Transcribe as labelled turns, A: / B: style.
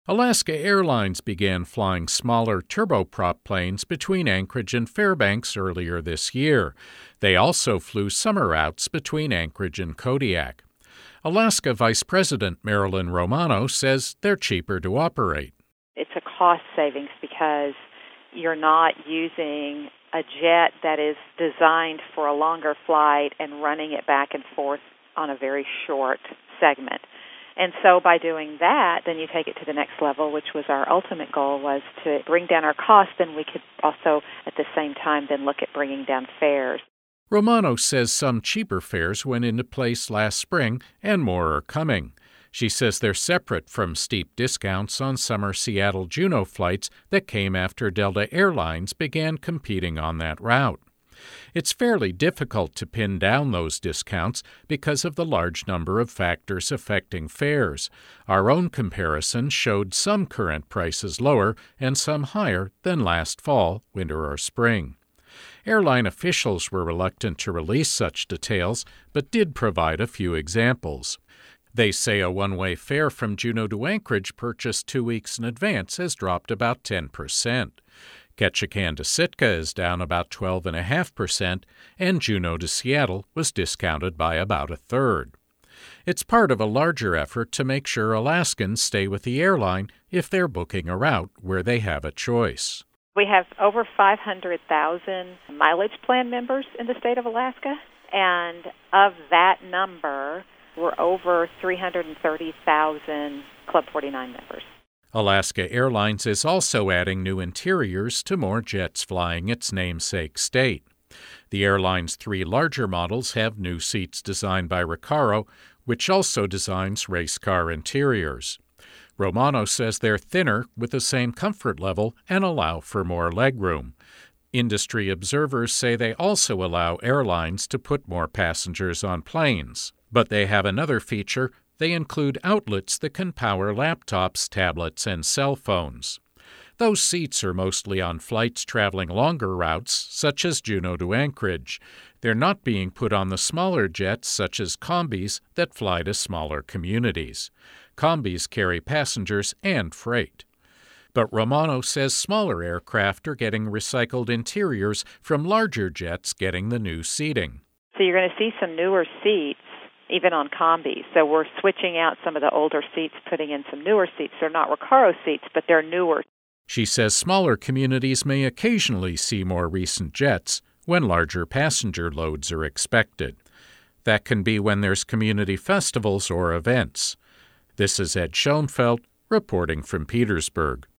A: Alaska Airlines began flying smaller turboprop planes between Anchorage and Fairbanks earlier this year. They also flew summer routes between Anchorage and Kodiak. Alaska Vice President Marilyn Romano says they're cheaper to operate.
B: It's a cost savings because you're not using a jet that is designed for a longer flight and running it back and forth on a very short segment. And so by doing that, then you take it to the next level, which was our ultimate goal, was to bring down our costs. Then we could also, at the same time, then look at bringing down fares.
A: Romano says some cheaper fares went into place last spring, and more are coming. She says they're separate from steep discounts on summer Seattle-Juneau flights that came after Delta Airlines began competing on that route. It's fairly difficult to pin down those discounts because of the large number of factors affecting fares. Our own comparison showed some current prices lower and some higher than last fall, winter, or spring. Airline officials were reluctant to release such details, but did provide a few examples. They say a one-way fare from Juneau to Anchorage purchased 2 weeks in advance has dropped about 10%. Ketchikan to Sitka is down about 12.5%, and Juneau to Seattle was discounted by about a third. It's part of a larger effort to make sure Alaskans stay with the airline if they're booking a route where they have a choice.
B: We have over 500,000 mileage plan members in the state of Alaska, and of that number, we're over 330,000 Club 49 members.
A: Alaska Airlines is also adding new interiors to more jets flying its namesake state. The airline's 3 larger models have new seats designed by Recaro, which also designs race car interiors. Romano says they're thinner with the same comfort level and allow for more legroom. Industry observers say they also allow airlines to put more passengers on planes. But they have another feature. They include outlets that can power laptops, tablets, and cell phones. Those seats are mostly on flights traveling longer routes, such as Juneau to Anchorage. They're not being put on the smaller jets, such as Combis, that fly to smaller communities. Combis carry passengers and freight. But Romano says smaller aircraft are getting recycled interiors from larger jets getting the new seating.
B: So you're going to see some newer seats, even on Combis. So we're switching out some of the older seats, putting in some newer seats. They're not Recaro seats, but they're newer.
A: She says smaller communities may occasionally see more recent jets when larger passenger loads are expected. That can be when there's community festivals or events. This is Ed Schoenfeld reporting from Petersburg.